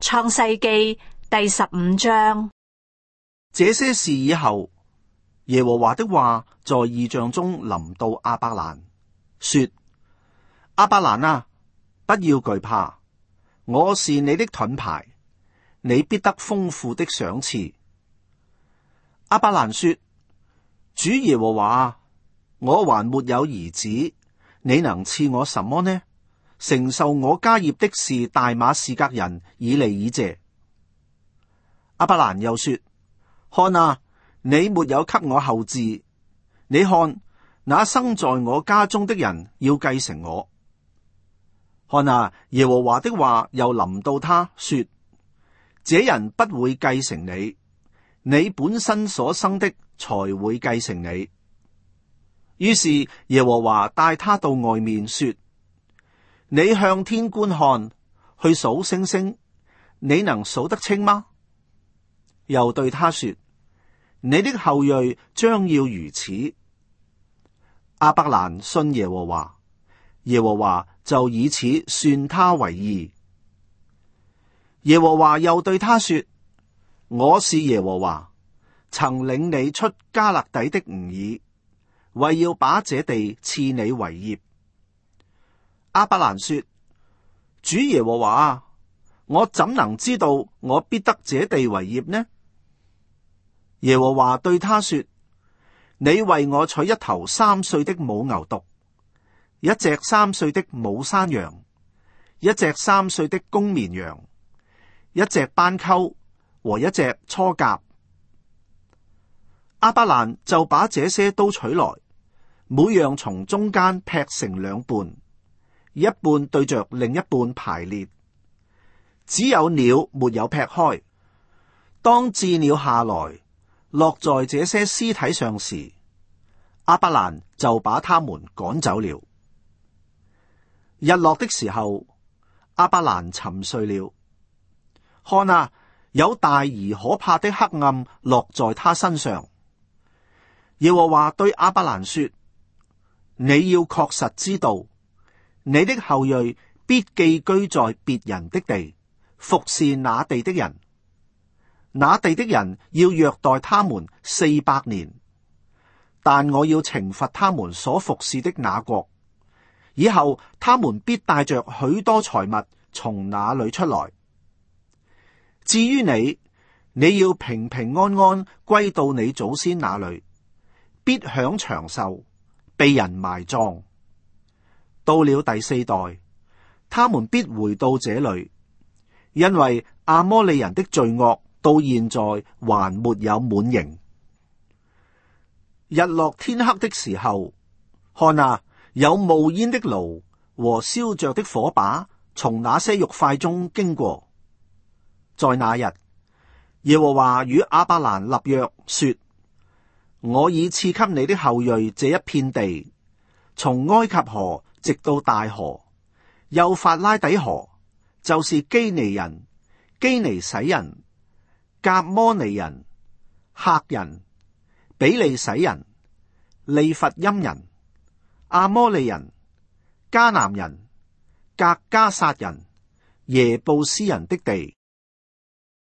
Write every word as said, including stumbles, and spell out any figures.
創世記第十五章。 這些事以後，耶和華的話在異象中臨到亞伯蘭，說：亞伯蘭啊，不要懼怕，我是你的盾牌，你必得豐富的賞賜。亞伯蘭說：主耶和華，我還沒有兒子，你能賜我什麼呢？承受我家業的是大馬士革人以利以謝。亞伯蘭又說：看啊，你沒有給我後嗣，你看那生在我家中的人要繼承我。看啊，耶和華的話又臨到他說：這人不會繼承你，你本身所生的才會繼承你。於是耶和華帶他到外面說：你向天觀看，去數星星，你能數得清嗎？又對他說：你的後裔將要如此。亞伯蘭信耶和華，耶和華就以此算他為義。耶和華又對他說：我是耶和華，曾領你出迦勒底的吾珥，為要把這地賜你為業。亞伯蘭說：主耶和華啊，我怎能知道我必得這地為業呢？耶和華對他說：你為我取一頭三歲的母牛犢，一隻三歲的母山羊，一隻三歲的公綿羊，一隻斑鳩和一隻雛鴿。亞伯蘭就把這些都取來，每樣從中間劈成兩半，一半對着另一半排列，只有鳥沒有劈開。當鷙鳥下來落在這些屍體上時，亞伯蘭就把他們趕走了。日落的時候，亞伯蘭沉睡了，看啊，有大而可怕的黑暗落在他身上。耶和華對亞伯蘭說：你要確實知道，你的後裔必寄居在別人的地，服侍那地的人。那地的人要虐待他們四百年，但我要懲罰他們所服侍的那國。以後他們必帶着許多財物從那裏出來。至於你，你要平平安安歸到你祖先那裏，必享長壽，被人埋葬。到了第四代，他們必回到這裏，因為亞摩利人的罪惡到現在還沒有滿盈。日落天黑的時候，看啊，有冒煙的爐和燒着的火把從那些肉塊中經過。在那日，耶和華與亞伯蘭立約說：我已賜給你的後裔這一片地，從埃及河直到大河，幼發拉底河，就是基尼人、基尼洗人、革摩尼人、赫人、比利洗人、利弗音人、阿摩利人、迦南人、革迦撒人、耶布斯人的地。